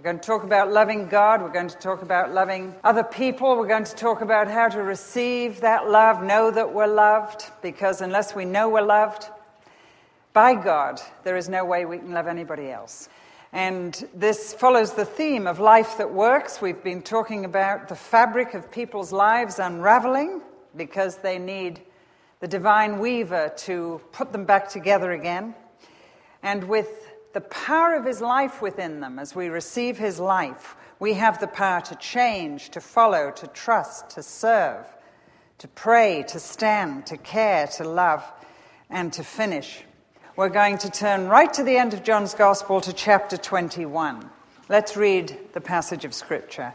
going to talk about loving God. We're going to talk about loving other people. We're going to talk about how to receive that love, know that we're loved, because unless we know we're loved by God, there is no way we can love anybody else. And this follows the theme of life that works. We've been talking about the fabric of people's lives unraveling because they need the divine weaver to put them back together again. And with the power of his life within them, as we receive his life, we have the power to change, to follow, to trust, to serve, to pray, to stand, to care, to love, and to finish. We're going to turn right to the end of John's Gospel to chapter 21. Let's read the passage of Scripture.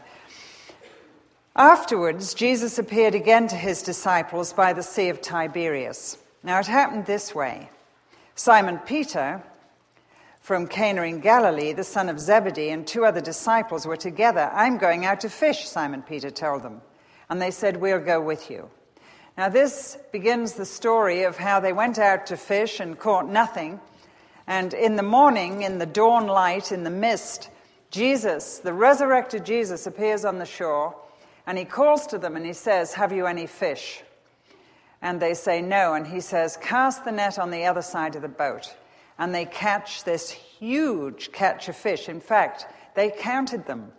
Afterwards, Jesus appeared again to his disciples by the Sea of Tiberias. Now it happened this way. Simon Peter, from Cana in Galilee, the son of Zebedee, and 2 other disciples were together. "I'm going out to fish," Simon Peter told them. And they said, "We'll go with you." Now this begins the story of how they went out to fish and caught nothing. And in the morning, in the dawn light, in the mist, Jesus, the resurrected Jesus, appears on the shore. And he calls to them and he says, "Have you any fish?" And they say, "No." And he says, "Cast the net on the other side of the boat." And they catch this huge catch of fish. In fact, they counted them,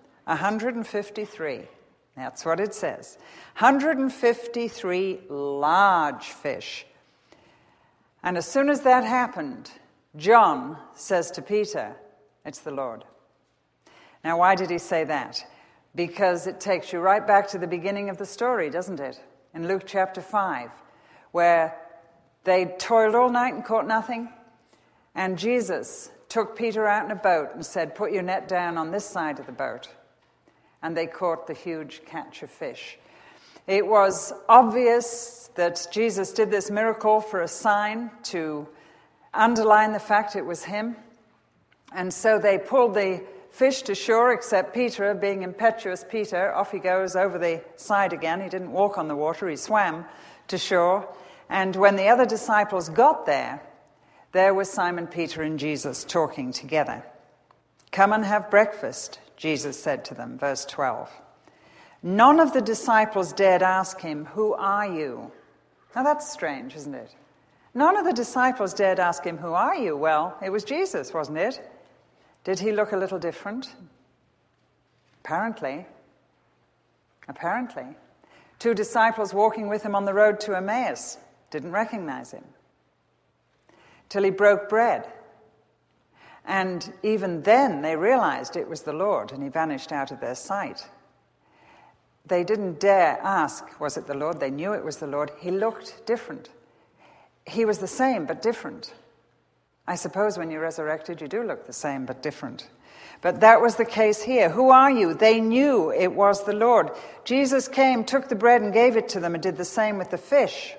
153. That's what it says. 153 large fish. And as soon as that happened, John says to Peter, "It's the Lord." Now, why did he say that? Because it takes you right back to the beginning of the story, doesn't it? In Luke chapter 5, where they toiled all night and caught nothing. And Jesus took Peter out in a boat and said, "Put your net down on this side of the boat." And they caught the huge catch of fish. It was obvious that Jesus did this miracle for a sign to underline the fact it was him. And so they pulled the fish to shore, except Peter, being impetuous Peter, off he goes over the side again. He didn't walk on the water, he swam to shore. And when the other disciples got there was Simon Peter and Jesus talking together. "Come and have breakfast," Jesus said to them, verse 12. None of the disciples dared ask him, "Who are you?" Now that's strange, isn't it? None of the disciples dared ask him, "Who are you?" Well, it was Jesus, wasn't it? Did he look a little different? Apparently. 2 disciples walking with him on the road to Emmaus didn't recognize him till he broke bread. And even then they realized it was the Lord, and he vanished out of their sight. They didn't dare ask, was it the Lord? They knew it was the Lord. He looked different. He was the same, but different. I suppose when you're resurrected, you do look the same, but different. But that was the case here. "Who are you?" They knew it was the Lord. Jesus came, took the bread and gave it to them, and did the same with the fish.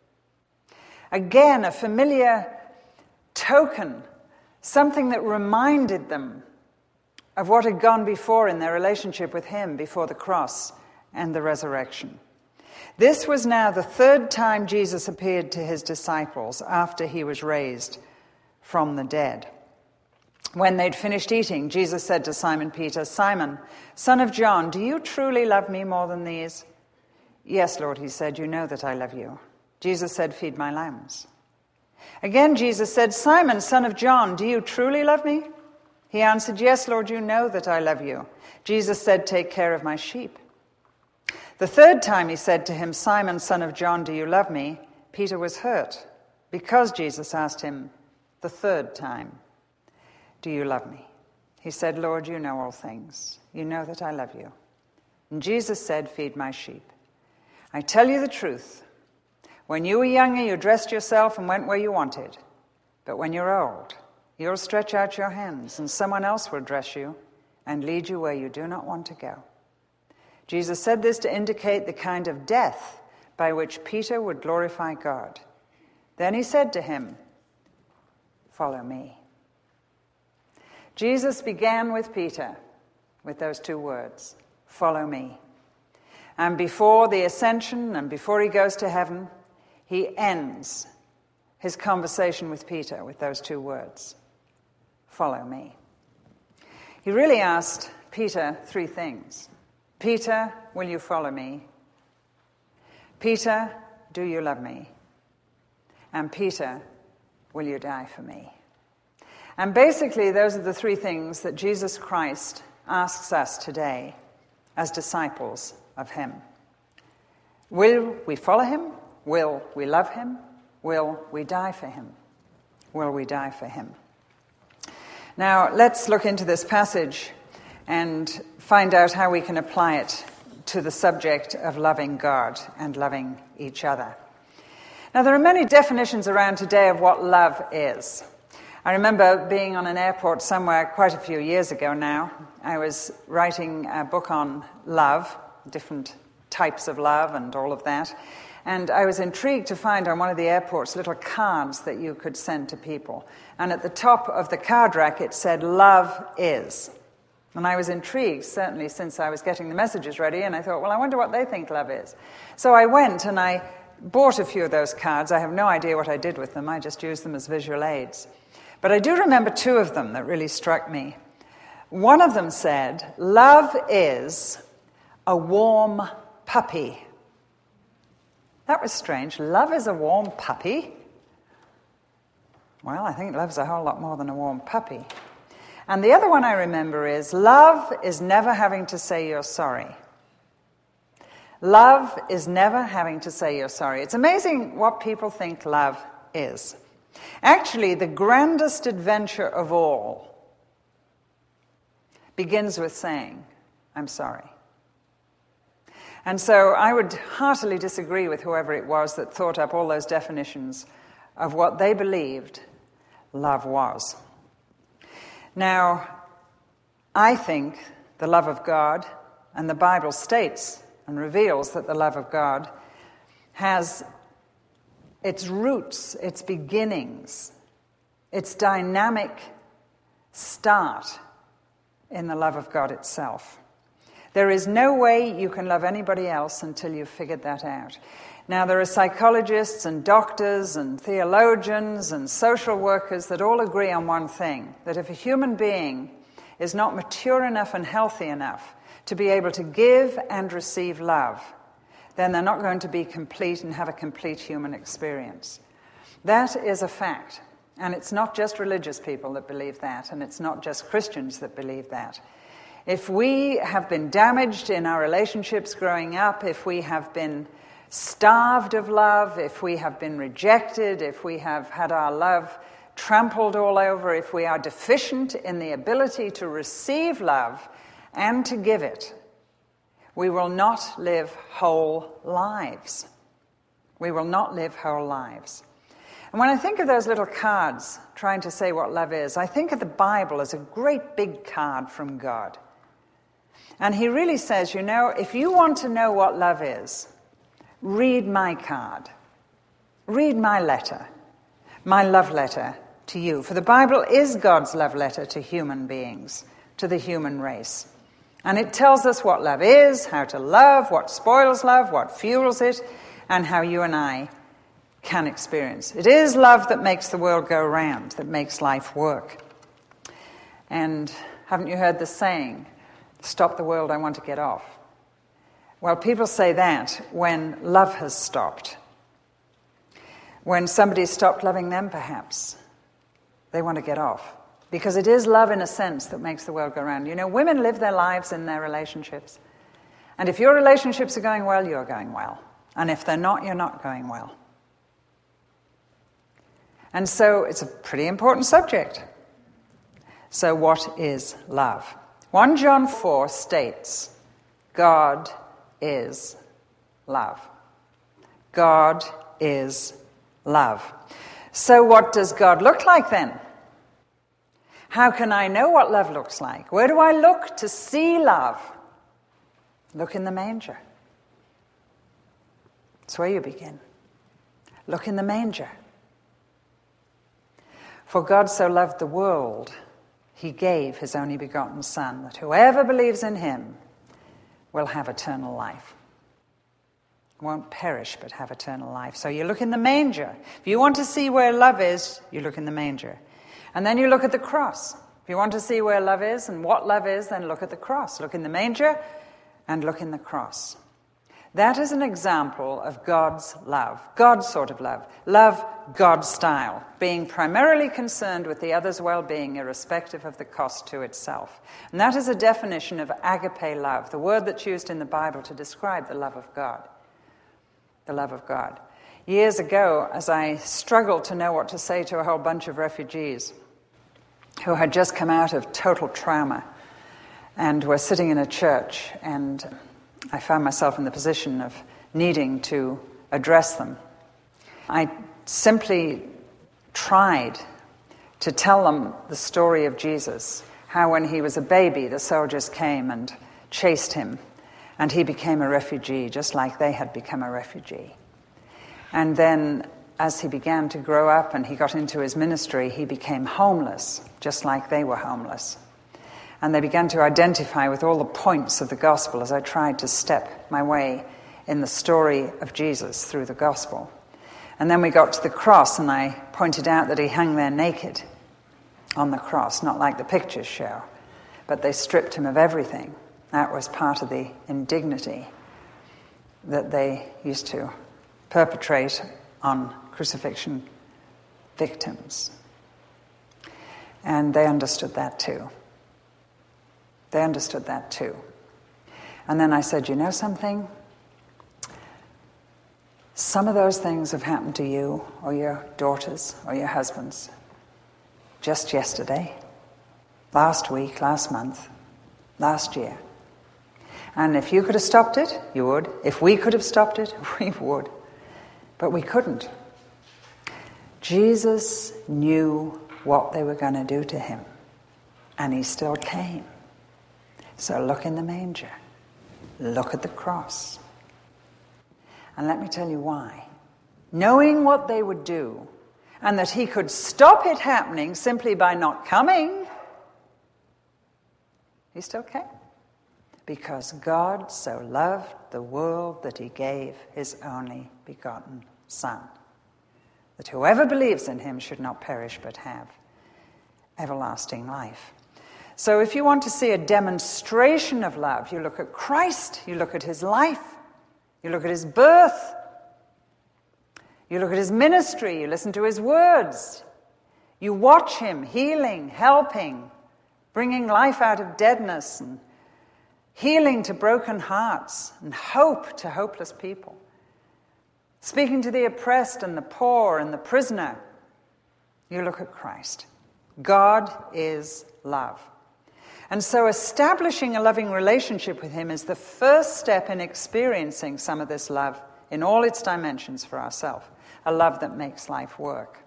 Again, a familiar token, something that reminded them of what had gone before in their relationship with him before the cross and the resurrection. This was now the 3rd time Jesus appeared to his disciples after he was raised from the dead. When they'd finished eating, Jesus said to Simon Peter, "Simon, son of John, do you truly love me more than these?" "Yes, Lord," he said, "you know that I love you." Jesus said, "Feed my lambs." Again, Jesus said, "Simon, son of John, do you truly love me?" He answered, "Yes, Lord, you know that I love you." Jesus said, "Take care of my sheep." The 3rd time he said to him, "Simon, son of John, do you love me?" Peter was hurt because Jesus asked him the 3rd time, "Do you love me?" He said, "Lord, you know all things. You know that I love you." And Jesus said, "Feed my sheep. I tell you the truth. When you were younger, you dressed yourself and went where you wanted. But when you're old, you'll stretch out your hands, and someone else will dress you and lead you where you do not want to go." Jesus said this to indicate the kind of death by which Peter would glorify God. Then he said to him, "Follow me." Jesus began with Peter with those 2 words, "Follow me." And before the ascension and before he goes to heaven, he ends his conversation with Peter with those 2 words, "Follow me." He really asked Peter 3 things. Peter, will you follow me? Peter, do you love me? And Peter, will you die for me? And basically, those are the 3 things that Jesus Christ asks us today as disciples of him. Will we follow him? Will we love him? Will we die for him? Will we die for him? Now, let's look into this passage and find out how we can apply it to the subject of loving God and loving each other. Now, there are many definitions around today of what love is. I remember being on an airport somewhere quite a few years ago now. I was writing a book on love, different types of love and all of that. And I was intrigued to find on one of the airports little cards that you could send to people. And at the top of the card rack it said, "Love is." And I was intrigued, certainly since I was getting the messages ready, and I thought, well, I wonder what they think love is. So I went and I bought a few of those cards. I have no idea what I did with them. I just used them as visual aids. But I do remember 2 of them that really struck me. One of them said, "Love is a warm puppy." That was strange. Love is a warm puppy? Well, I think love's a whole lot more than a warm puppy. And the other one I remember is, love is never having to say you're sorry. Love is never having to say you're sorry. It's amazing what people think love is. Actually, the grandest adventure of all begins with saying, "I'm sorry." And so I would heartily disagree with whoever it was that thought up all those definitions of what they believed love was. Now, I think the love of God, and the Bible states and reveals that the love of God has its roots, its beginnings, its dynamic start in the love of God itself. There is no way you can love anybody else until you've figured that out. Now, there are psychologists and doctors and theologians and social workers that all agree on one thing, that if a human being is not mature enough and healthy enough to be able to give and receive love, then they're not going to be complete and have a complete human experience. That is a fact. And it's not just religious people that believe that, and it's not just Christians that believe that. If we have been damaged in our relationships growing up, if we have been starved of love, if we have been rejected, if we have had our love trampled all over, if we are deficient in the ability to receive love and to give it, we will not live whole lives. We will not live whole lives. And when I think of those little cards trying to say what love is, I think of the Bible as a great big card from God. And he really says, you know, if you want to know what love is, read my card. Read my letter, my love letter to you. For the Bible is God's love letter to human beings, to the human race. And it tells us what love is, how to love, what spoils love, what fuels it, and how you and I can experience. It is love that makes the world go round, that makes life work. And haven't you heard the saying, "Stop the world, I want to get off"? Well, people say that when love has stopped. When somebody's stopped loving them, perhaps, they want to get off. Because it is love, in a sense, that makes the world go round. You know, women live their lives in their relationships. And if your relationships are going well, you're going well. And if they're not, you're not going well. And so it's a pretty important subject. So what is love? 1 John 4 states, God is love. God is love. So what does God look like then? How can I know what love looks like? Where do I look to see love? Look in the manger. That's where you begin. Look in the manger. For God so loved the world, he gave his only begotten Son, that whoever believes in him will have eternal life. Won't perish, but have eternal life. So you look in the manger. If you want to see where love is, you look in the manger. And then you look at the cross. If you want to see where love is and what love is, then look at the cross. Look in the manger and look in the cross. That is an example of God's love, God's sort of love. Love God's style, being primarily concerned with the other's well-being irrespective of the cost to itself. And that is a definition of agape love, the word that's used in the Bible to describe the love of God. The love of God. Years ago, as I struggled to know what to say to a whole bunch of refugees who had just come out of total trauma and were sitting in a church, and I found myself in the position of needing to address them. I simply tried to tell them the story of Jesus, how when he was a baby, the soldiers came and chased him, and he became a refugee, just like they had become a refugee. And then, as he began to grow up and he got into his ministry, he became homeless, just like they were homeless. And they began to identify with all the points of the gospel as I tried to step my way in the story of Jesus through the gospel. And then we got to the cross, and I pointed out that he hung there naked on the cross, not like the pictures show, but they stripped him of everything. That was part of the indignity that they used to perpetrate on crucifixion victims. And they understood that too. They understood that too. And then I said, you know something? Some of those things have happened to you or your daughters or your husbands just yesterday, last week, last month, last year. And if you could have stopped it, you would. If we could have stopped it, we would. But we couldn't. Jesus knew what they were going to do to him, and he still came. So look in the manger. Look at the cross. And let me tell you why. Knowing what they would do, and that he could stop it happening simply by not coming, he still came. Because God so loved the world that he gave his only begotten Son, that whoever believes in him should not perish but have everlasting life. So if you want to see a demonstration of love, you look at Christ, you look at his life, you look at his birth, you look at his ministry, you listen to his words, you watch him healing, helping, bringing life out of deadness, and healing to broken hearts, and hope to hopeless people, speaking to the oppressed and the poor and the prisoner. You look at Christ. God is love. And so establishing a loving relationship with him is the first step in experiencing some of this love in all its dimensions for ourselves, a love that makes life work.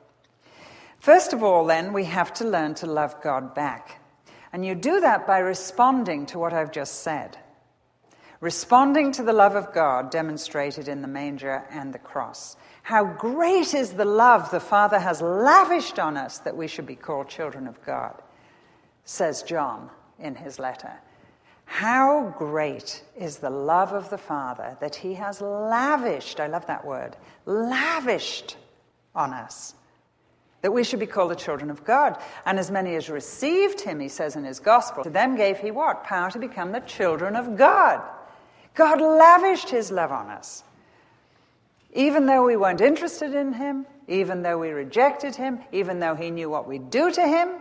First of all, then, we have to learn to love God back. And you do that by responding to what I've just said. Responding to the love of God demonstrated in the manger and the cross. How great is the love the Father has lavished on us that we should be called children of God, says John in his letter. How great is the love of the Father that he has lavished, I love that word, lavished on us, that we should be called the children of God. And as many as received him, he says in his gospel, to them gave he what? Power to become the children of God. God lavished his love on us. Even though we weren't interested in him, even though we rejected him, even though he knew what we'd do to him,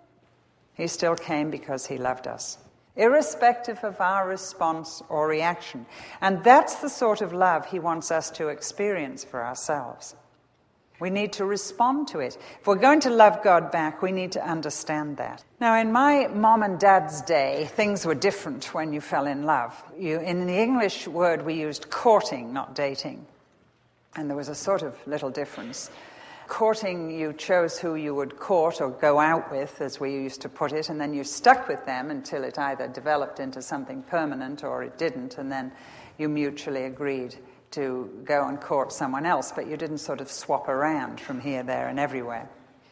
he still came because he loved us, irrespective of our response or reaction. And that's the sort of love he wants us to experience for ourselves. We need to respond to it. If we're going to love God back, we need to understand that. Now, in my mom and dad's day, things were different when you fell in love. In the English word, we used courting, not dating. And there was a sort of little difference. Courting, you chose who you would court or go out with, as we used to put it, and then you stuck with them until it either developed into something permanent or it didn't, and then you mutually agreed to go and court someone else, but you didn't sort of swap around from here, there, and everywhere.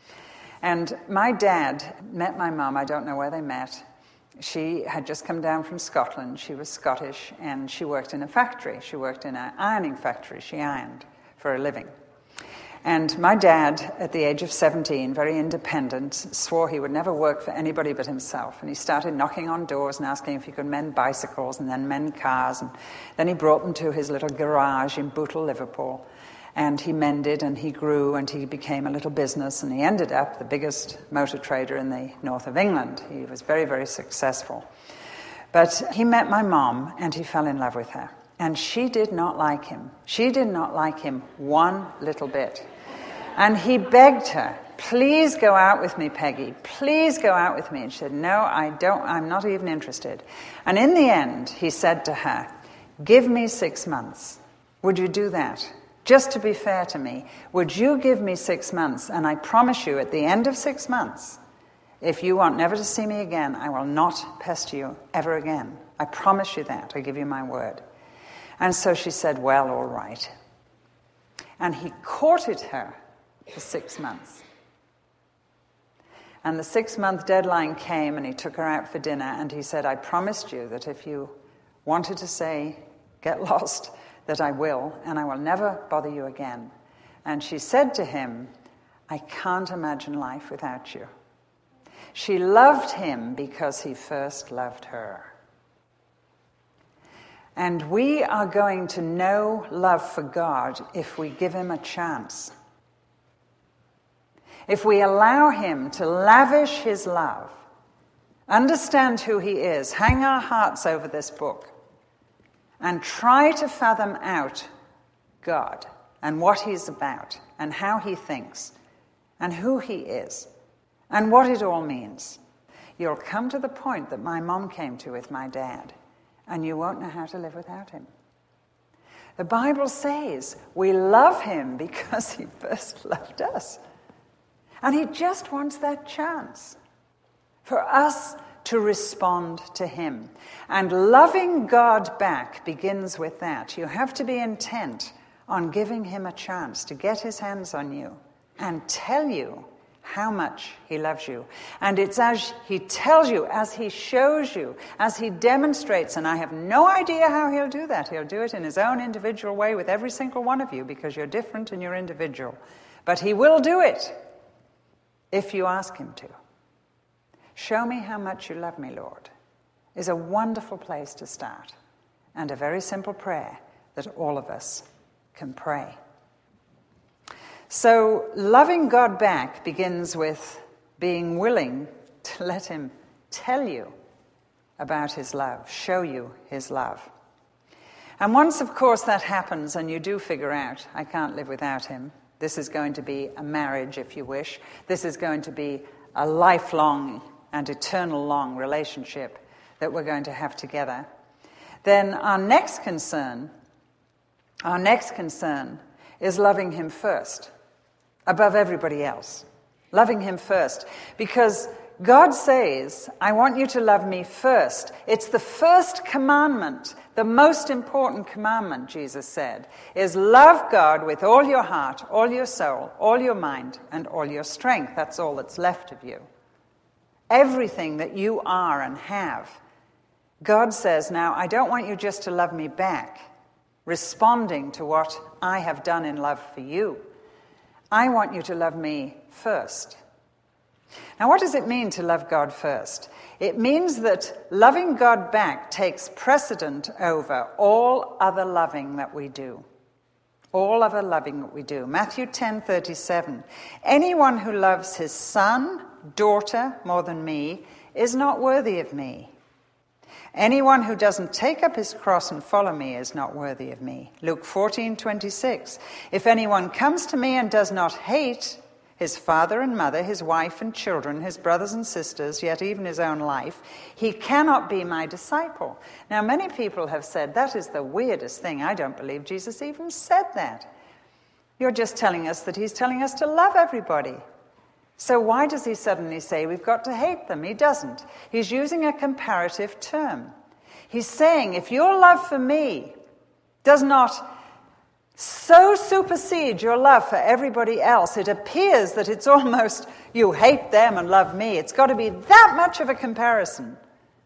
And my dad met my mum, I don't know where they met. She had just come down from Scotland. She was Scottish, and she worked in a factory. She worked in an ironing factory. She ironed for a living. And my dad, at the age of 17, very independent, swore he would never work for anybody but himself. And he started knocking on doors and asking if he could mend bicycles and then mend cars. And then he brought them to his little garage in Bootle, Liverpool. And he mended and he grew and he became a little business. And he ended up the biggest motor trader in the north of England. He was very, very successful. But he met my mom and he fell in love with her. And she did not like him. She did not like him one little bit. And he begged her, please go out with me, Peggy. Please go out with me. And she said, no, I don't. I'm not even interested. And in the end, he said to her, give me 6 months. Would you do that? Just to be fair to me, would you give me 6 months? And I promise you, at the end of 6 months, if you want never to see me again, I will not pester you ever again. I promise you that. I give you my word. And so she said, well, all right. And he courted her for 6 months. And the 6-month deadline came and he took her out for dinner and he said, I promised you that if you wanted to say, get lost, that I will, and I will never bother you again. And she said to him, I can't imagine life without you. She loved him because he first loved her. And we are going to know love for God if we give him a chance. If we allow him to lavish his love, understand who he is, hang our hearts over this book, and try to fathom out God and what he's about and how he thinks and who he is and what it all means, you'll come to the point that my mom came to with my dad, and you won't know how to live without him. The Bible says we love him because he first loved us. And he just wants that chance for us to respond to him. And loving God back begins with that. You have to be intent on giving him a chance to get his hands on you and tell you how much he loves you. And it's as he tells you, as he shows you, as he demonstrates, and I have no idea how he'll do that. He'll do it in his own individual way with every single one of you because you're different and you're individual. But he will do it if you ask him to. Show me how much you love me, Lord, is a wonderful place to start, and a very simple prayer that all of us can pray. So loving God back begins with being willing to let him tell you about his love, show you his love. And once, of course, that happens and you do figure out, I can't live without him, this is going to be a marriage, if you wish, this is going to be a lifelong and eternal long relationship that we're going to have together, then our next concern is loving him first, above everybody else. Loving him first. Because God says, I want you to love me first. It's the first commandment, the most important commandment, Jesus said, is love God with all your heart, all your soul, all your mind, and all your strength. That's all that's left of you. Everything that you are and have. God says, now, I don't want you just to love me back, responding to what I have done in love for you. I want you to love me first. Now, what does it mean to love God first? It means that loving God back takes precedent over all other loving that we do. All other loving that we do. Matthew 10:37. Anyone who loves his son, daughter, more than me, is not worthy of me. Anyone who doesn't take up his cross and follow me is not worthy of me. Luke 14:26. If anyone comes to me and does not hate his father and mother, his wife and children, his brothers and sisters, yet even his own life, he cannot be my disciple. Now, many people have said, that is the weirdest thing. I don't believe Jesus even said that. You're just telling us that he's telling us to love everybody. So why does he suddenly say we've got to hate them? He doesn't. He's using a comparative term. He's saying if your love for me does not so supersede your love for everybody else, it appears that it's almost you hate them and love me. It's got to be that much of a comparison.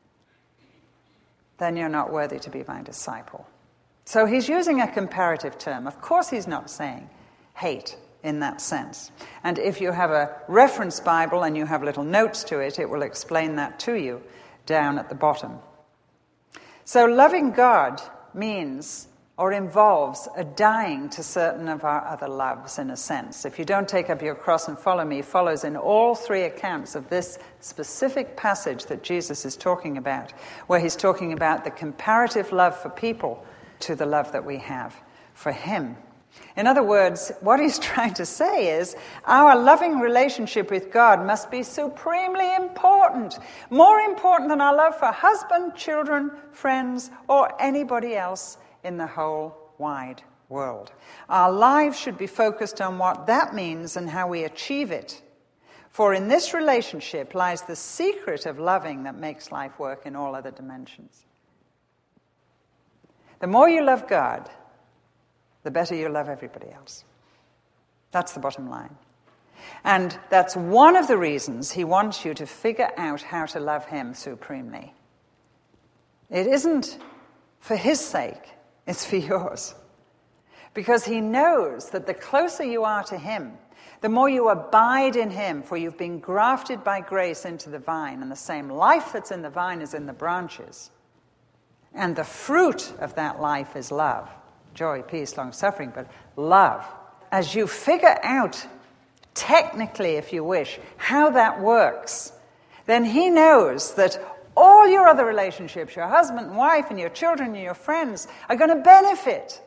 Then you're not worthy to be my disciple. So he's using a comparative term. Of course he's not saying hate in that sense. And if you have a reference Bible and you have little notes to it, it will explain that to you down at the bottom. So loving God means or involves a dying to certain of our other loves, in a sense. If you don't take up your cross and follow me, follows in all three accounts of this specific passage that Jesus is talking about, where he's talking about the comparative love for people to the love that we have for him. In other words, what he's trying to say is our loving relationship with God must be supremely important, more important than our love for husband, children, friends, or anybody else in the whole wide world. Our lives should be focused on what that means and how we achieve it. For in this relationship lies the secret of loving that makes life work in all other dimensions. The more you love God, the better you love everybody else. That's the bottom line. And that's one of the reasons he wants you to figure out how to love him supremely. It isn't for his sake, it's for yours. Because he knows that the closer you are to him, the more you abide in him, for you've been grafted by grace into the vine, and the same life that's in the vine is in the branches. And the fruit of that life is love. Joy, peace, long-suffering, but love. As you figure out, technically, if you wish, how that works, then he knows that all your other relationships, your husband and wife and your children and your friends, are going to benefit.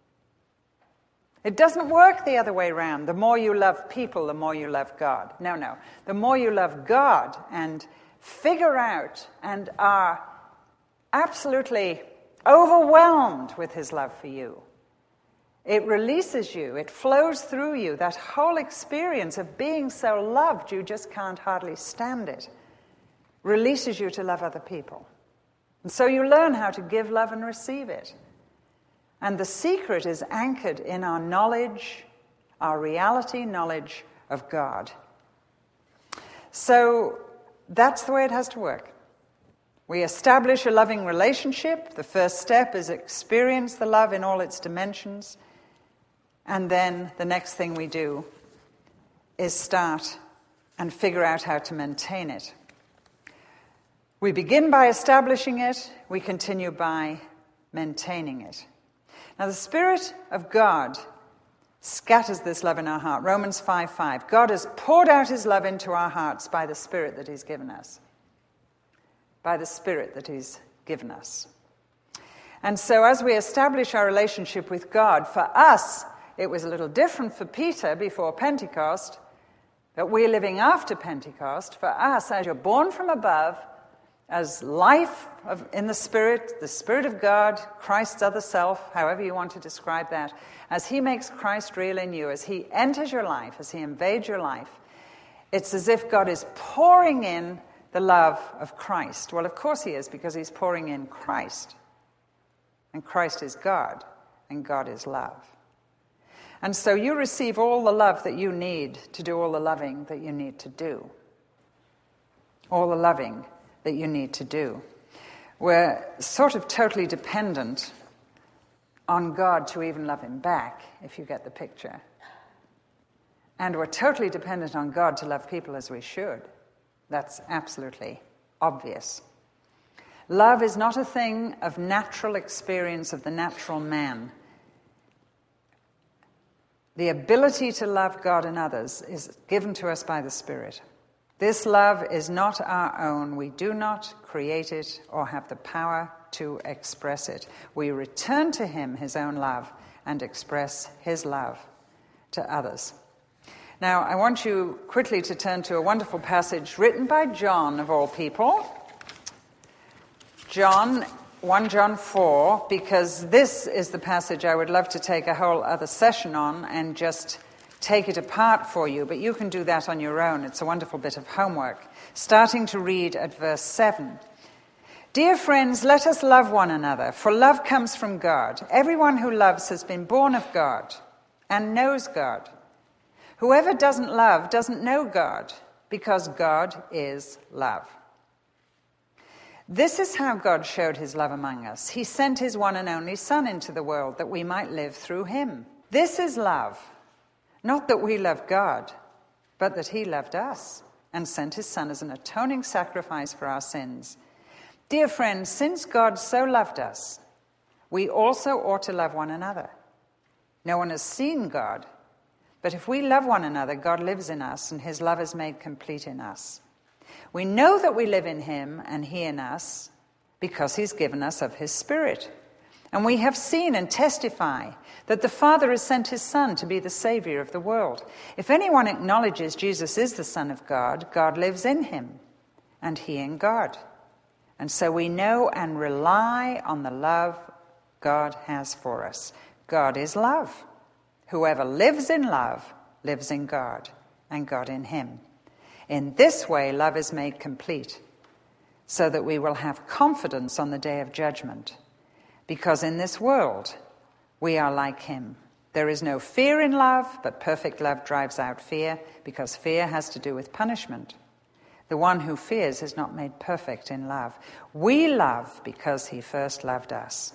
It doesn't work the other way around. The more you love people, the more you love God. No. The more you love God and figure out and are absolutely overwhelmed with his love for you, it releases you, it flows through you. That whole experience of being so loved, you just can't hardly stand it, releases you to love other people. And so you learn how to give love and receive it. And the secret is anchored in our knowledge, our reality knowledge of God. So that's the way it has to work. We establish a loving relationship. The first step is experience the love in all its dimensions. And then the next thing we do is start and figure out how to maintain it. We begin by establishing it. We continue by maintaining it. Now, the Spirit of God scatters this love in our heart. Romans 5:5. God has poured out his love into our hearts by the Spirit that he's given us. By the Spirit that he's given us. And so as we establish our relationship with God, for us, it was a little different for Peter before Pentecost, but we're living after Pentecost. For us, as you're born from above, as life in the Spirit of God, Christ's other self, however you want to describe that, as he makes Christ real in you, as he enters your life, as he invades your life, it's as if God is pouring in the love of Christ. Well, of course he is, because he's pouring in Christ. And Christ is God, and God is love. And so you receive all the love that you need to do all the loving that you need to do. All the loving that you need to do. We're sort of totally dependent on God to even love him back, if you get the picture. And we're totally dependent on God to love people as we should. That's absolutely obvious. Love is not a thing of natural experience of the natural man. The ability to love God and others is given to us by the Spirit. This love is not our own. We do not create it or have the power to express it. We return to him his own love and express his love to others. Now, I want you quickly to turn to a wonderful passage written by John, of all people. 1 John 4, because this is the passage I would love to take a whole other session on and just take it apart for you, but you can do that on your own. It's a wonderful bit of homework. Starting to read at verse 7. Dear friends, let us love one another, for love comes from God. Everyone who loves has been born of God and knows God. Whoever doesn't love doesn't know God, because God is love. This is how God showed his love among us. He sent his one and only Son into the world that we might live through him. This is love. Not that we love God, but that he loved us and sent his Son as an atoning sacrifice for our sins. Dear friends, since God so loved us, we also ought to love one another. No one has seen God, but if we love one another, God lives in us, and his love is made complete in us. We know that we live in him and he in us because he's given us of his Spirit. And we have seen and testify that the Father has sent his Son to be the Savior of the world. If anyone acknowledges Jesus is the Son of God, God lives in him, and he in God. And so we know and rely on the love God has for us. God is love. Whoever lives in love lives in God, and God in him. In this way, love is made complete, so that we will have confidence on the day of judgment. Because in this world, we are like him. There is no fear in love, but perfect love drives out fear, because fear has to do with punishment. The one who fears is not made perfect in love. We love because he first loved us.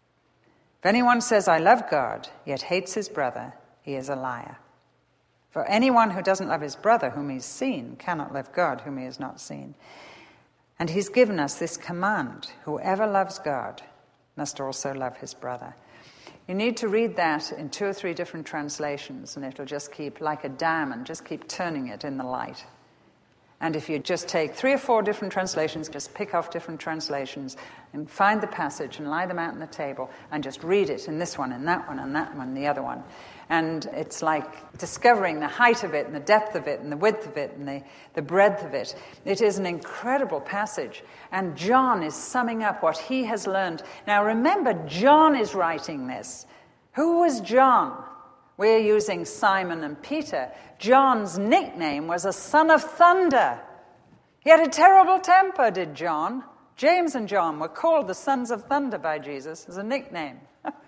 If anyone says, I love God, yet hates his brother, he is a liar. For anyone who doesn't love his brother whom he's seen cannot love God whom he has not seen. And he's given us this command: whoever loves God must also love his brother. You need to read that in 2 or 3 different translations, and it'll just keep, like a diamond, just keep turning it in the light. And if you just take 3 or 4 different translations, just pick off different translations and find the passage and lie them out on the table and just read it in this one and that one and that one and the other one. And it's like discovering the height of it and the depth of it and the width of it and the breadth of it. It is an incredible passage. And John is summing up what he has learned. Now remember, John is writing this. Who was John? We're using Simon and Peter. John's nickname was a son of thunder. He had a terrible temper, did John. James and John were called the sons of thunder by Jesus as a nickname.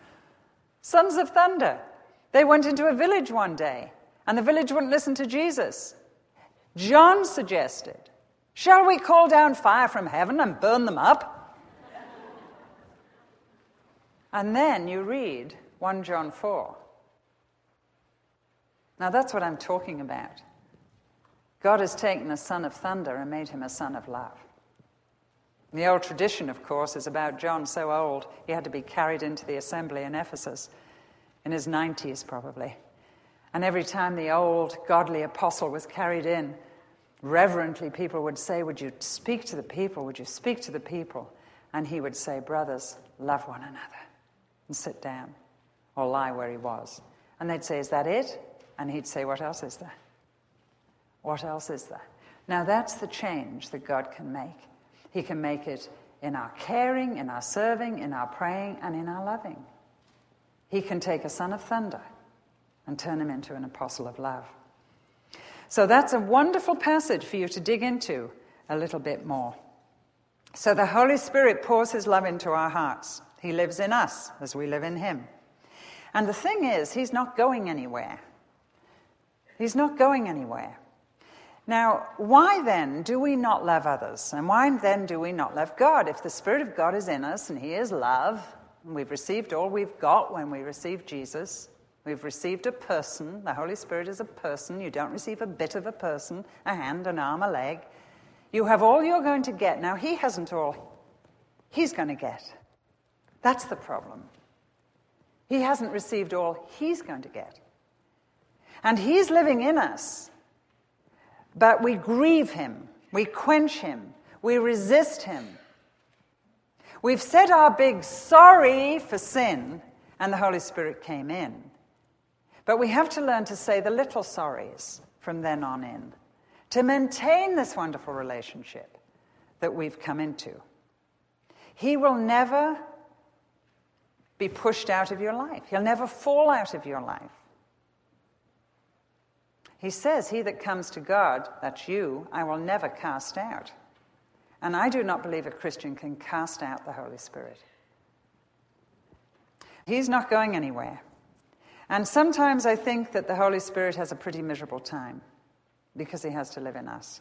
Sons of thunder. They went into a village one day, and the village wouldn't listen to Jesus. John suggested, shall we call down fire from heaven and burn them up? And then you read 1 John 4. Now that's what I'm talking about. God has taken a son of thunder and made him a son of love. The old tradition, of course, is about John so old he had to be carried into the assembly in Ephesus, in his 90s probably. And every time the old godly apostle was carried in, reverently people would say, would you speak to the people? Would you speak to the people? And he would say, brothers, love one another, and sit down or lie where he was. And they'd say, is that it? And he'd say, what else is there? What else is there? Now that's the change that God can make. He can make it in our caring, in our serving, in our praying, and in our loving. He can take a son of thunder and turn him into an apostle of love. So that's a wonderful passage for you to dig into a little bit more. So the Holy Spirit pours his love into our hearts. He lives in us as we live in him. And the thing is, he's not going anywhere. He's not going anywhere. Now, why then do we not love others? And why then do we not love God? If the Spirit of God is in us and he is love, and we've received all we've got when we received Jesus, we've received a person. The Holy Spirit is a person. You don't receive a bit of a person, a hand, an arm, a leg. You have all you're going to get. Now, he hasn't all he's going to get. That's the problem. He hasn't received all he's going to get. And he's living in us. But we grieve him, we quench him, we resist him. We've said our big sorry for sin, and the Holy Spirit came in. But we have to learn to say the little sorries from then on in, to maintain this wonderful relationship that we've come into. He will never be pushed out of your life. He'll never fall out of your life. He says, he that comes to God, that's you, I will never cast out. And I do not believe a Christian can cast out the Holy Spirit. He's not going anywhere. And sometimes I think that the Holy Spirit has a pretty miserable time because he has to live in us.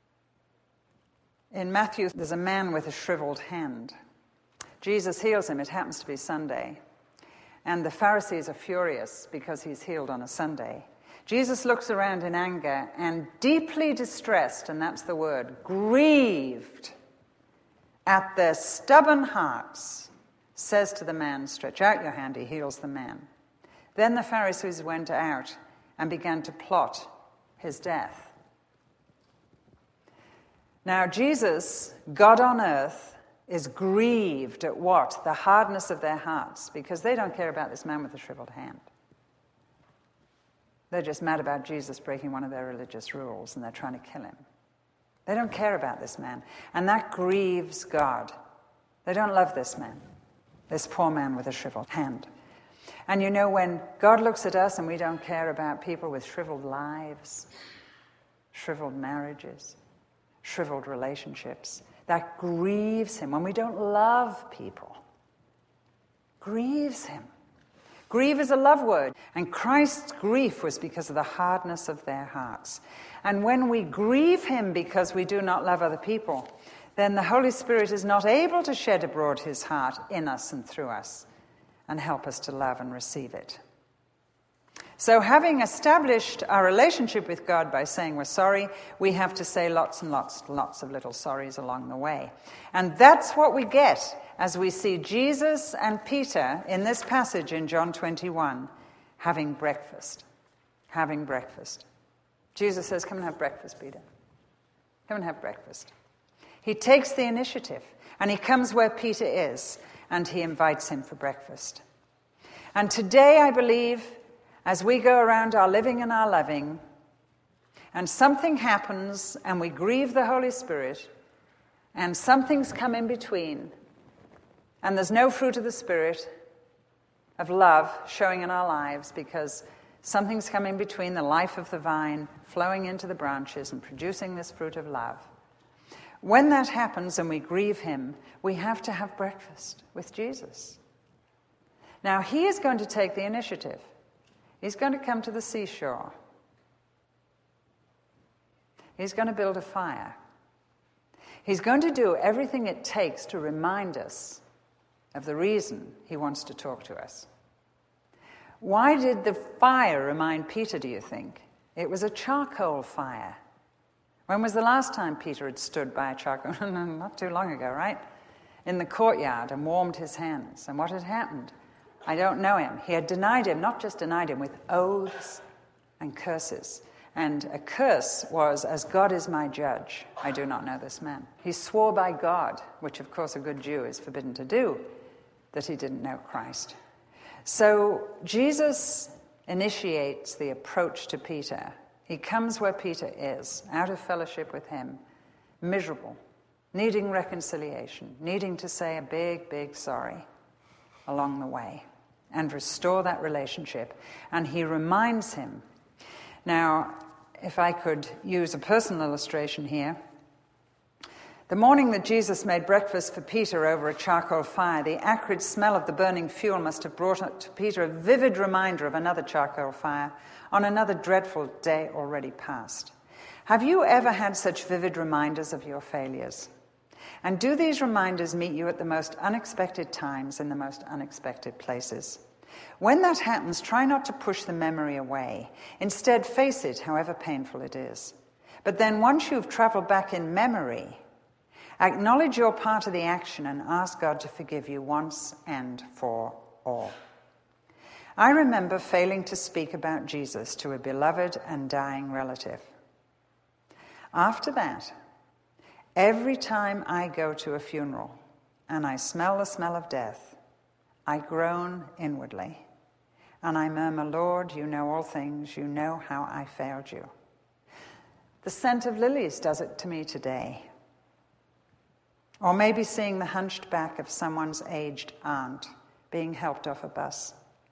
In Matthew, there's a man with a shriveled hand. Jesus heals him. It happens to be Sunday. And the Pharisees are furious because he's healed on a Sunday. Jesus looks around in anger and deeply distressed, and that's the word, grieved at their stubborn hearts, says to the man, stretch out your hand, he heals the man. Then the Pharisees went out and began to plot his death. Now Jesus, God on earth, is grieved at what? The hardness of their hearts, because they don't care about this man with the shriveled hand. They're just mad about Jesus breaking one of their religious rules, and they're trying to kill him. They don't care about this man, and that grieves God. They don't love this man, this poor man with a shriveled hand. And you know, when God looks at us and we don't care about people with shriveled lives, shriveled marriages, shriveled relationships, that grieves him. When we don't love people, grieves him. Grieve is a love word, and Christ's grief was because of the hardness of their hearts. And when we grieve him because we do not love other people, then the Holy Spirit is not able to shed abroad his heart in us and through us and help us to love and receive it. So having established our relationship with God by saying we're sorry, we have to say lots and lots of little sorries along the way. And that's what we get as we see Jesus and Peter in this passage in John 21 having breakfast. Having breakfast. Jesus says, come and have breakfast, Peter. Come and have breakfast. He takes the initiative and he comes where Peter is and he invites him for breakfast. And today, I believe, as we go around our living and our loving, and something happens and we grieve the Holy Spirit, and something's come in between, and there's no fruit of the Spirit of love showing in our lives because something's come in between the life of the vine flowing into the branches and producing this fruit of love. When that happens and we grieve him, we have to have breakfast with Jesus. Now, he is going to take the initiative. He's going to come to the seashore. He's going to build a fire. He's going to do everything it takes to remind us of the reason he wants to talk to us. Why did the fire remind Peter, do you think? It was a charcoal fire. When was the last time Peter had stood by a charcoal? Not too long ago, right? In the courtyard and warmed his hands. And what had happened? I don't know him. He had denied him, not just denied him, with oaths and curses. And a curse was, as God is my judge, I do not know this man. He swore by God, which of course a good Jew is forbidden to do, that he didn't know Christ. So Jesus initiates the approach to Peter. He comes where Peter is, out of fellowship with him, miserable, needing reconciliation, needing to say a big, big sorry along the way and restore that relationship. And he reminds him. Now, if I could use a personal illustration here, the morning that Jesus made breakfast for Peter over a charcoal fire, the acrid smell of the burning fuel must have brought to Peter a vivid reminder of another charcoal fire on another dreadful day already past. Have you ever had such vivid reminders of your failures? And do these reminders meet you at the most unexpected times in the most unexpected places? When that happens, try not to push the memory away. Instead, face it, however painful it is. But then once you've traveled back in memory, acknowledge your part of the action and ask God to forgive you once and for all. I remember failing to speak about Jesus to a beloved and dying relative. After that, every time I go to a funeral and I smell the smell of death, I groan inwardly and I murmur, Lord, you know all things, you know how I failed you. The scent of lilies does it to me today. Or maybe seeing the hunched back of someone's aged aunt being helped off a bus.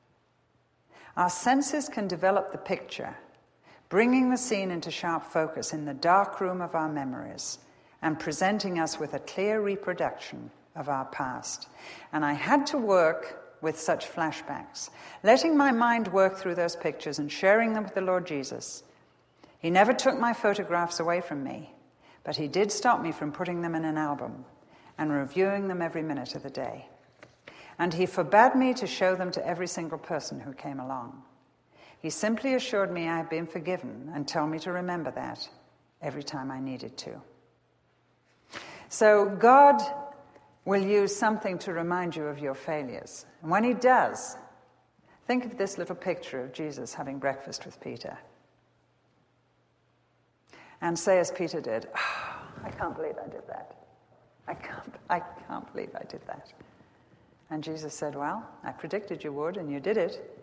Our senses can develop the picture, bringing the scene into sharp focus in the dark room of our memories and presenting us with a clear reproduction of our past. And I had to work with such flashbacks, letting my mind work through those pictures and sharing them with the Lord Jesus. He never took my photographs away from me, but he did stop me from putting them in an album and reviewing them every minute of the day. And he forbade me to show them to every single person who came along. He simply assured me I had been forgiven and told me to remember that every time I needed to. So God will use something to remind you of your failures. And when he does, think of this little picture of Jesus having breakfast with Peter. And say as Peter did, oh, I can't believe I did that. I can't believe I did that. And Jesus said, well, I predicted you would, and you did it.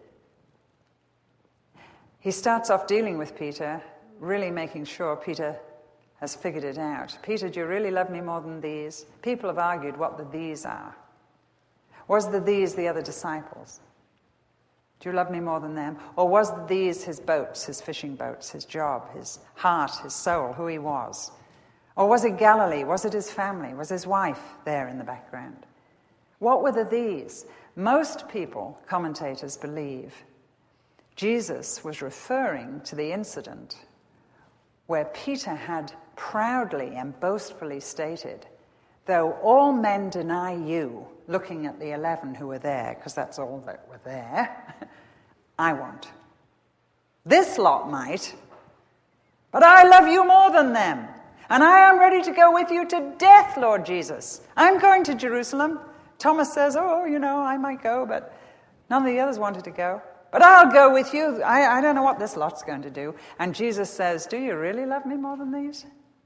He starts off dealing with Peter, really making sure Peter has figured it out. Peter, do you really love me more than these? People have argued what the these are. Was the these the other disciples? Do you love me more than them? Or was the these his boats, his fishing boats, his job, his heart, his soul, who he was? Or was it Galilee? Was it his family? Was his wife there in the background? What were the these? Most people, commentators, believe Jesus was referring to the incident where Peter had proudly and boastfully stated, though all men deny you, looking at the 11 who were there, because that's all that were there, I won't. This lot might, but I love you more than them, and I am ready to go with you to death, Lord Jesus. I'm going to Jerusalem. Thomas says, oh, I might go, but none of the others wanted to go. But I'll go with you. I don't know what this lot's going to do. And Jesus says, do you really love me more than these?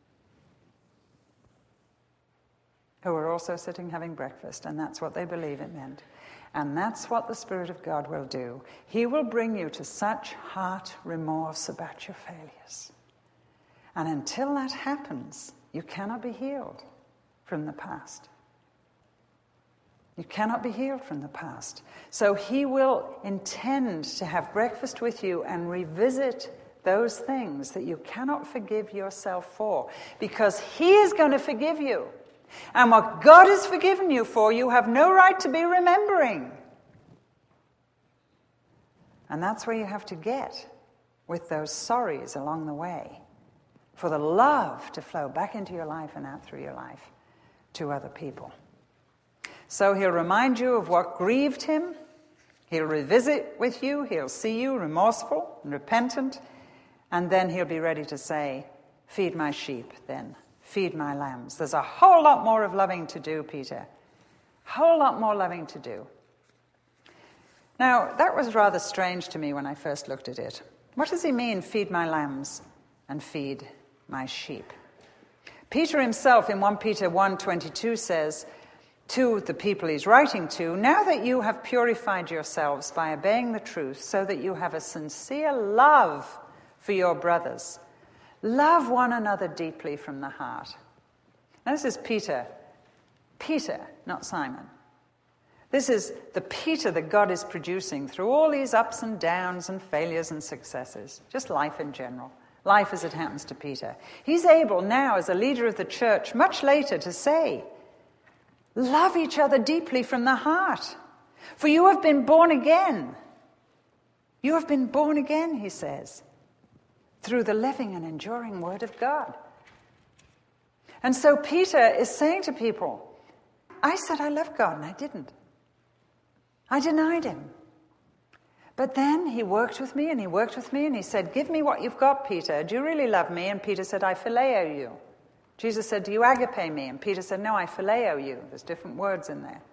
Who are also sitting having breakfast. And that's what they believe it meant. And that's what the Spirit of God will do. He will bring you to such heart remorse about your failures. And until that happens, you cannot be healed from the past. You cannot be healed from the past. So he will intend to have breakfast with you and revisit those things that you cannot forgive yourself for, because he is going to forgive you. And what God has forgiven you for, you have no right to be remembering. And that's where you have to get with those sorries along the way, for the love to flow back into your life and out through your life to other people. So he'll remind you of what grieved him. He'll revisit with you. He'll see you remorseful and repentant. And then he'll be ready to say, feed my sheep then. Feed my lambs. There's a whole lot more of loving to do, Peter. Whole lot more loving to do. Now, that was rather strange to me when I first looked at it. What does he mean, feed my lambs and feed my sheep? Peter himself in 1 Peter 1:22 says, to the people he's writing to, now that you have purified yourselves by obeying the truth, so that you have a sincere love for your brothers, love one another deeply from the heart. Now this is Peter, not Simon. This is the Peter that God is producing through all these ups and downs and failures and successes, just life in general, life as it happens to Peter. He's able now, as a leader of the church, much later to say, love each other deeply from the heart. For you have been born again. You have been born again, he says, through the living and enduring word of God. And so Peter is saying to people, I said I love God and I didn't. I denied him. But then he worked with me and he worked with me and he said, give me what you've got, Peter. Do you really love me? And Peter said, I phileo you. Jesus said, do you agape me? And Peter said, no, I phileo you. There's different words in there.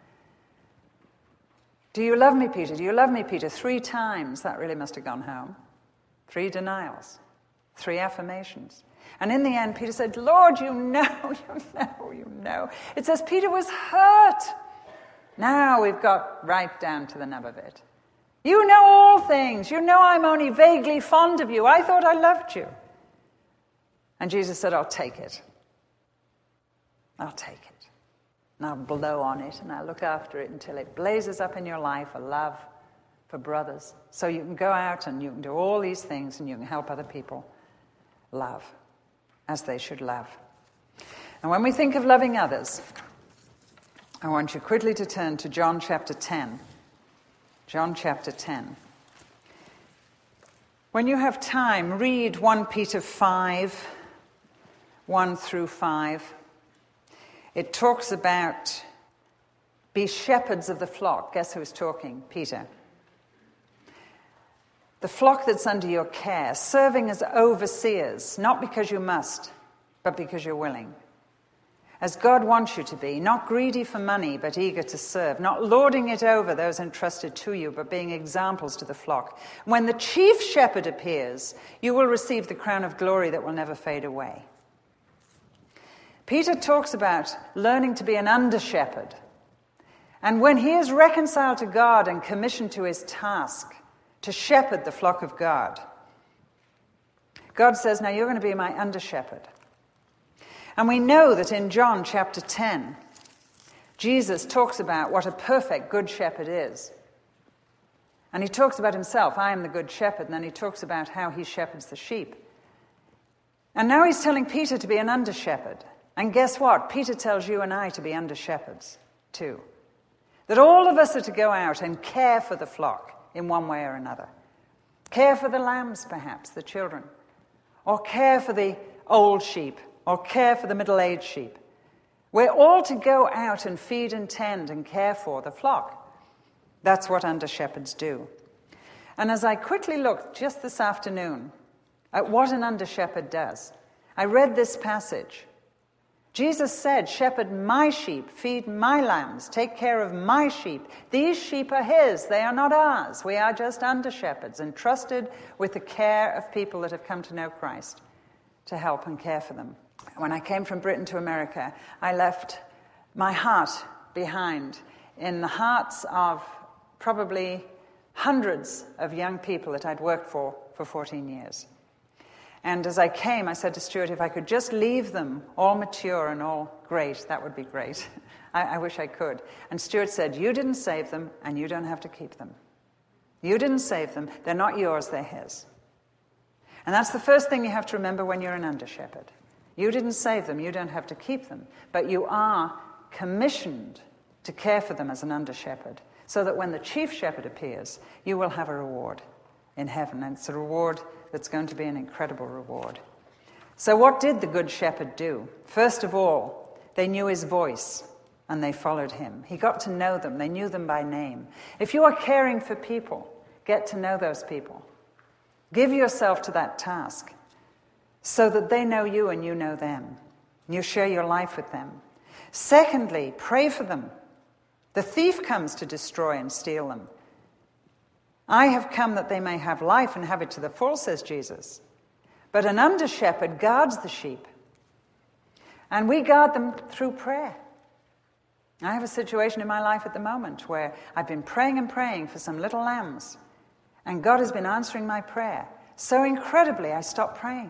Do you love me, Peter? Do you love me, Peter? 3 times. That really must have gone home. 3 denials. 3 affirmations. And in the end, Peter said, Lord, you know. It says Peter was hurt. Now we've got right down to the nub of it. You know all things. You know I'm only vaguely fond of you. I thought I loved you. And Jesus said, I'll take it. I'll take it. And I'll blow on it and I'll look after it until it blazes up in your life a love for brothers. So you can go out and you can do all these things and you can help other people love as they should love. And when we think of loving others, I want you quickly to turn to John chapter 10. John chapter 10. When you have time, read 1 Peter 5, 1 through 5. It talks about be shepherds of the flock. Guess who's talking? Peter. the flock that's under your care, serving as overseers, not because you must, but because you're willing. As God wants you to be, not greedy for money, but eager to serve, not lording it over those entrusted to you, but being examples to the flock. When the chief shepherd appears, you will receive the crown of glory that will never fade away. Peter talks about learning to be an under-shepherd. And when he is reconciled to God and commissioned to his task to shepherd the flock of God, God says, now you're going to be my under-shepherd. And we know that in John chapter 10, Jesus talks about what a perfect good shepherd is. And he talks about himself, I am the good shepherd, and then he talks about how he shepherds the sheep. And now he's telling Peter to be an under-shepherd. And guess what? Peter tells you and I to be under-shepherds too. That all of us are to go out and care for the flock in one way or another. Care for the lambs, perhaps, the children. Or care for the old sheep. Or care for the middle-aged sheep. We're all to go out and feed and tend and care for the flock. That's what under-shepherds do. And as I quickly looked just this afternoon at what an under-shepherd does, I read this passage. Jesus said, shepherd my sheep, feed my lambs, take care of my sheep. These sheep are his, they are not ours. We are just under-shepherds, entrusted with the care of people that have come to know Christ to help and care for them. When I came from Britain to America, I left my heart behind in the hearts of probably hundreds of young people that I'd worked for 14 years. And as I came, I said to Stuart, if I could just leave them all mature and all great, that would be great. I wish I could. And Stuart said, you didn't save them, and you don't have to keep them. You didn't save them. They're not yours, they're his. And that's the first thing you have to remember when you're an under-shepherd. You didn't save them, you don't have to keep them. But you are commissioned to care for them as an under-shepherd, so that when the chief shepherd appears, you will have a reward in heaven. And it's a reward that's going to be an incredible reward. So what did the good shepherd do? First of all, they knew his voice and they followed him. He got to know them. They knew them by name. If you are caring for people, get to know those people. Give yourself to that task so that they know you and you know them. You share your life with them. Secondly, pray for them. The thief comes to destroy and steal them. I have come that they may have life and have it to the full, says Jesus. But an under-shepherd guards the sheep. And we guard them through prayer. I have a situation in my life at the moment where I've been praying and praying for some little lambs. And God has been answering my prayer. So incredibly, I stopped praying.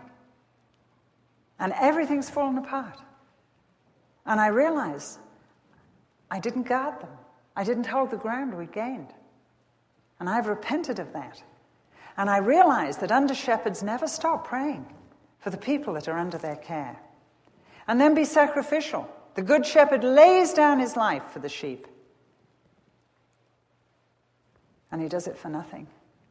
And everything's fallen apart. And I realize I didn't guard them. I didn't hold the ground we gained. And I've repented of that. And I realize that under-shepherds never stop praying for the people that are under their care. And then be sacrificial. The good shepherd lays down his life for the sheep. And he does it for nothing.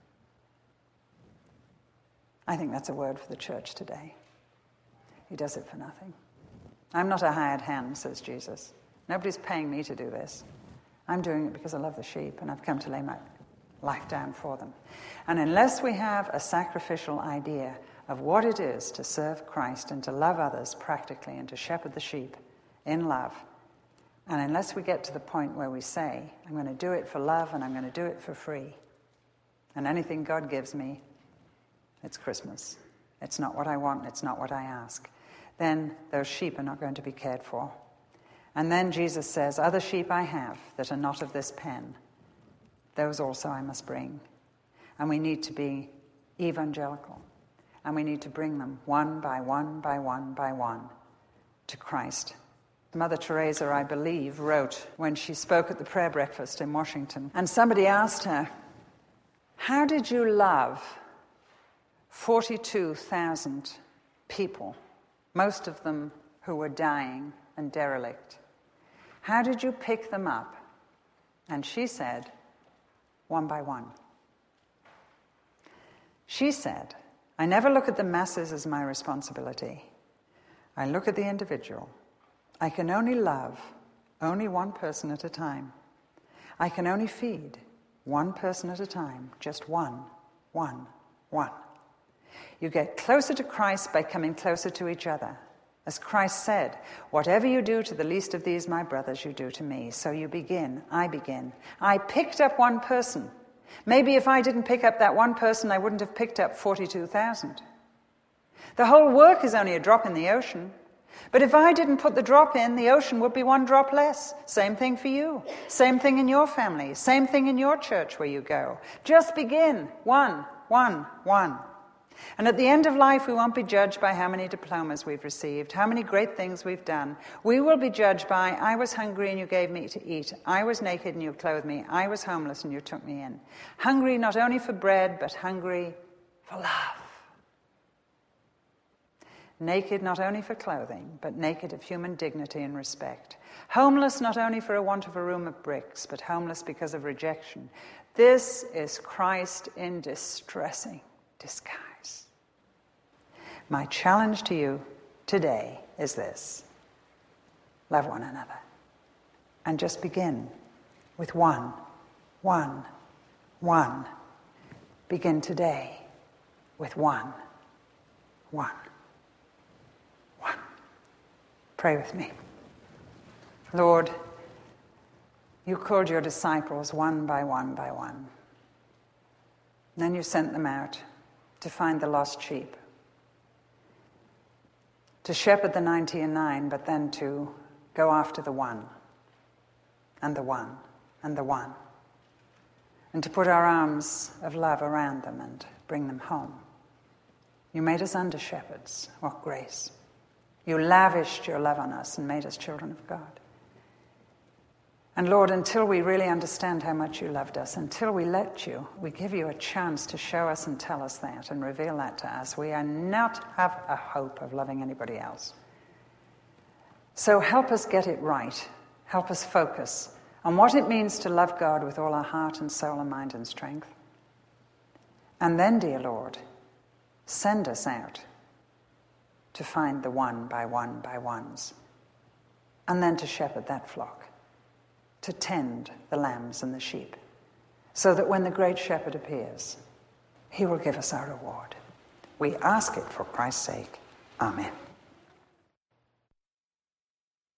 I think that's a word for the church today. He does it for nothing. I'm not a hired hand, says Jesus. Nobody's paying me to do this. I'm doing it because I love the sheep and I've come to lay my life down for them. And unless we have a sacrificial idea of what it is to serve Christ and to love others practically and to shepherd the sheep in love, and unless we get to the point where we say, I'm going to do it for love and I'm going to do it for free, and anything God gives me, it's Christmas. It's not what I want, it's not what I ask. Then those sheep are not going to be cared for. And then Jesus says, other sheep I have that are not of this pen, those also I must bring. And we need to be evangelical. And we need to bring them one by one by one by one to Christ. Mother Teresa, I believe, wrote when she spoke at the prayer breakfast in Washington. And somebody asked her, how did you love 42,000 people, most of them who were dying and derelict? How did you pick them up? And she said, one by one. She said, I never look at the masses as my responsibility. I look at the individual. I can only love only one person at a time. I can only feed one person at a time, just one one, one. You get closer to Christ by coming closer to each other. As Christ said, whatever you do to the least of these, my brothers, you do to me. So you begin. I begin. I picked up one person. Maybe if I didn't pick up that one person, I wouldn't have picked up 42,000. The whole work is only a drop in the ocean. But if I didn't put the drop in, the ocean would be one drop less. Same thing for you. Same thing in your family. Same thing in your church where you go. Just begin. One, one, one. And at the end of life, we won't be judged by how many diplomas we've received, how many great things we've done. We will be judged by, I was hungry and you gave me to eat. I was naked and you clothed me. I was homeless and you took me in. Hungry not only for bread, but hungry for love. Naked not only for clothing, but naked of human dignity and respect. Homeless not only for a want of a room of bricks, but homeless because of rejection. This is Christ in distressing disguise. My challenge to you today is this. Love one another. And just begin with one, one, one. Begin today with one, one, one. Pray with me. Lord, you called your disciples one by one by one. And then you sent them out to find the lost sheep, to shepherd the 99, but then to go after the one, and the one, and the one, and to put our arms of love around them and bring them home. You made us under shepherds. What grace. You lavished your love on us and made us children of God. And Lord, until we really understand how much you loved us, until we give you a chance to show us and tell us that and reveal that to us, we are not have a hope of loving anybody else. So help us get it right. Help us focus on what it means to love God with all our heart and soul and mind and strength. And then, dear Lord, send us out to find the one by ones, and then to shepherd that flock, to tend the lambs and the sheep, so that when the great shepherd appears, he will give us our reward. We ask it for Christ's sake. Amen.